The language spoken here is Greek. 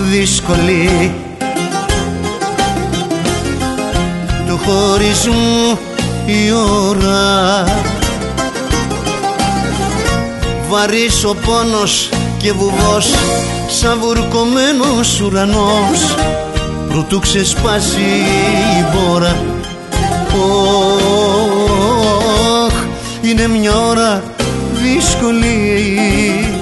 δύσκολη του χωρισμού η ώρα. Βαρύς ο πόνος και βουβός σαν βουρκωμένος ουρανός προτού ξεσπάσει η μπόρα. Είναι μια ώρα δύσκολη